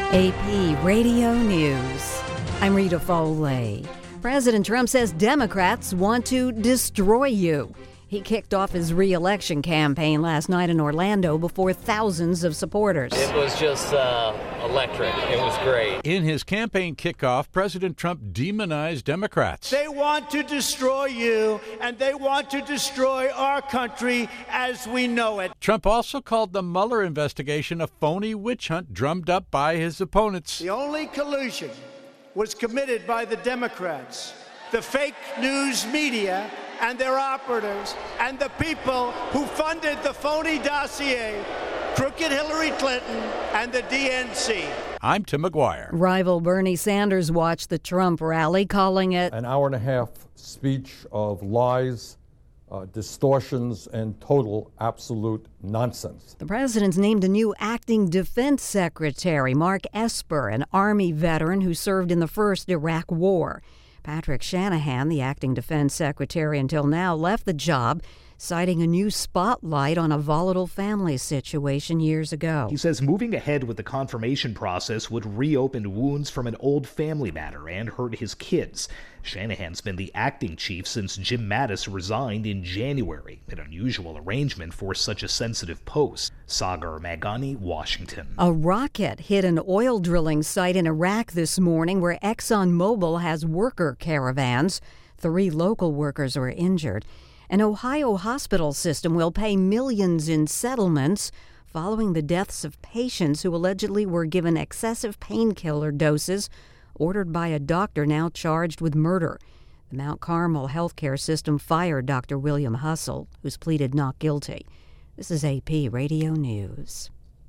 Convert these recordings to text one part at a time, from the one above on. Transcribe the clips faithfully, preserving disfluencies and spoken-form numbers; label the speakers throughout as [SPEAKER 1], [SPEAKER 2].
[SPEAKER 1] A P Radio News. I'm Rita Foley. President Trump says Democrats want to destroy you. He kicked off his re-election campaign last night in Orlando before thousands of supporters.
[SPEAKER 2] It was just uh, electric. It was great.
[SPEAKER 3] In his campaign kickoff, President Trump demonized Democrats.
[SPEAKER 4] They want to destroy you, and they want to destroy our country as we know it.
[SPEAKER 3] Trump also called the Mueller investigation a phony witch hunt drummed up by his opponents.
[SPEAKER 4] The only collusion was committed by the Democrats, the fake news media, and their operatives, and the people who funded the phony dossier, crooked Hillary Clinton, and the D N C.
[SPEAKER 3] I'm Tim McGuire.
[SPEAKER 1] Rival Bernie Sanders watched the Trump rally, calling it
[SPEAKER 5] an hour and a half speech of lies, uh, distortions, and total absolute nonsense.
[SPEAKER 1] The president's named a new acting defense secretary, Mark Esper, an Army veteran who served in the first Iraq War. Patrick Shanahan, the acting defense secretary until now, left the job, citing a new spotlight on a volatile family situation years ago.
[SPEAKER 6] He says moving ahead with the confirmation process would reopen wounds from an old family matter and hurt his kids. Shanahan's been the acting chief since Jim Mattis resigned in January, an unusual arrangement for such a sensitive post. Sagar Magani, Washington.
[SPEAKER 1] A rocket hit an oil drilling site in Iraq this morning where ExxonMobil has worker caravans. Three local workers were injured. An Ohio hospital system will pay millions in settlements following the deaths of patients who allegedly were given excessive painkiller doses ordered by a doctor now charged with murder. The Mount Carmel healthcare system fired Doctor William Hussle, who's pleaded not guilty. This is A P Radio News.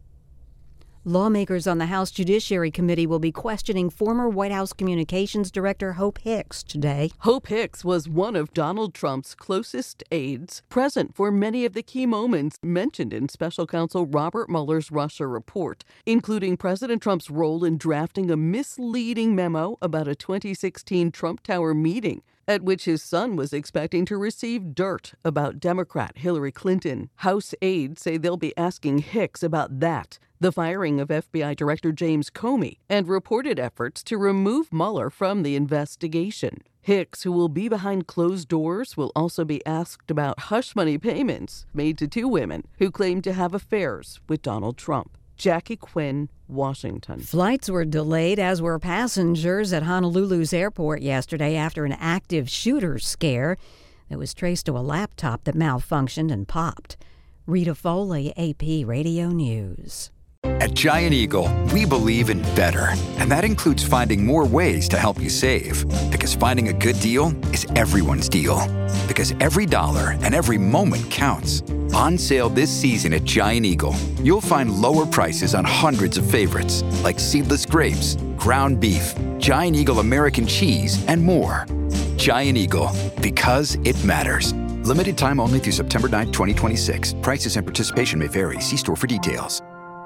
[SPEAKER 1] Lawmakers on the House Judiciary Committee will be questioning former White House Communications Director Hope Hicks today.
[SPEAKER 7] Hope Hicks was one of Donald Trump's closest aides, present for many of the key moments mentioned in Special Counsel Robert Mueller's Russia report, including President Trump's role in drafting a misleading memo about a twenty sixteen Trump Tower meeting at which his son was expecting to receive dirt about Democrat Hillary Clinton. House aides say they'll be asking Hicks about that, the firing of F B I Director James Comey, and reported efforts to remove Mueller from the investigation. Hicks, who will be behind closed doors, will also be asked about hush money payments made to two women who claimed to have affairs with Donald Trump. Jackie Quinn, Washington.
[SPEAKER 1] Flights were delayed, as were passengers at Honolulu's airport yesterday after an active shooter scare that was traced to a laptop that malfunctioned and popped. Rita Foley, A P Radio News.
[SPEAKER 8] At Giant Eagle, we believe in better, and that includes finding more ways to help you save. Because finding a good deal is everyone's deal. Because every dollar and every moment counts. On sale this season at Giant Eagle, you'll find lower prices on hundreds of favorites, like seedless grapes, ground beef, Giant Eagle American cheese, and more. Giant Eagle, because it matters. Limited time only through September ninth, twenty twenty-six. Prices and participation may vary. See store for details.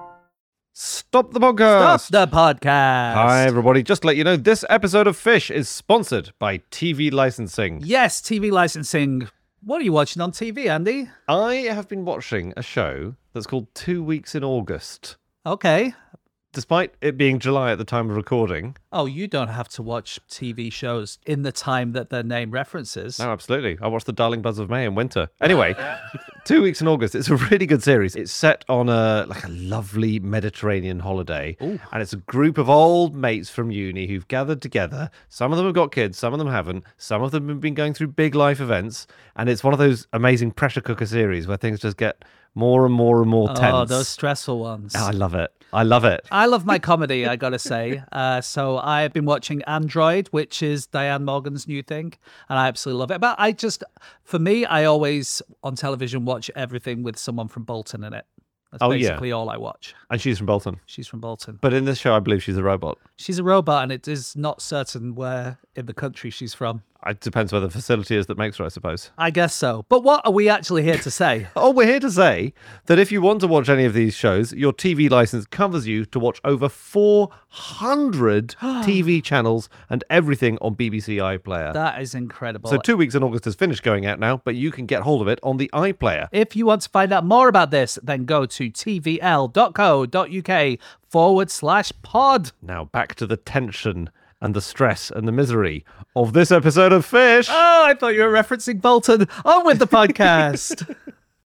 [SPEAKER 9] Stop the podcast.
[SPEAKER 10] Stop the podcast.
[SPEAKER 9] Hi, everybody. Just to let you know, this episode of Fish is sponsored by T V licensing.
[SPEAKER 10] Yes, T V licensing. What are you watching on T V, Andy?
[SPEAKER 9] I have been watching a show that's called Two Weeks in August.
[SPEAKER 10] Okay.
[SPEAKER 9] Despite it being July at the time of recording.
[SPEAKER 10] Oh, you don't have to watch T V shows in the time that their name references.
[SPEAKER 9] No, absolutely. I watched The Darling Buzz of May in winter. Anyway, Two Weeks in August. It's a really good series. It's set on a like a lovely Mediterranean holiday.
[SPEAKER 10] Ooh.
[SPEAKER 9] And it's a group of old mates from uni who've gathered together. Some of them have got kids, some of them haven't. Some of them have been going through big life events. And it's one of those amazing pressure cooker series where things just get more and more and more tense.
[SPEAKER 10] Oh, those stressful ones.
[SPEAKER 9] Oh, I love it. I love it.
[SPEAKER 10] I love my comedy, I gotta say. Uh, so I've been watching Android, which is Diane Morgan's new thing, and I absolutely love it. But I just, for me, I always, on television, watch everything with someone from Bolton in it. That's
[SPEAKER 9] oh,
[SPEAKER 10] basically
[SPEAKER 9] yeah.
[SPEAKER 10] all I watch.
[SPEAKER 9] And she's from Bolton.
[SPEAKER 10] She's from Bolton.
[SPEAKER 9] But in this show, I believe she's a robot.
[SPEAKER 10] She's a robot, and it is not certain where in the country she's from.
[SPEAKER 9] It depends where the facility is that makes her, I suppose.
[SPEAKER 10] I guess so. But what are we actually here to say?
[SPEAKER 9] Oh, we're here to say that if you want to watch any of these shows, your T V license covers you to watch over four hundred T V channels and everything on B B C iPlayer.
[SPEAKER 10] That is incredible.
[SPEAKER 9] So two weeks in August has finished going out now, but you can get hold of it on the iPlayer.
[SPEAKER 10] If you want to find out more about this, then go to tvl.co.uk forward slash pod.
[SPEAKER 9] Now back to the tension and the stress and the misery of this episode of Fish.
[SPEAKER 10] Oh, I thought you were referencing Bolton. On with the podcast.